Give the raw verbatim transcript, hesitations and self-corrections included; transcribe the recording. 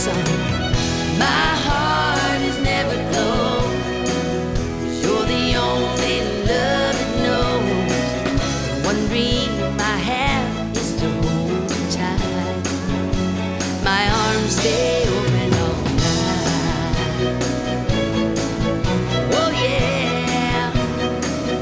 song. My heart is never closed, 'cause you're the only love it knows. The one dream I have is to hold you tight. My arms stay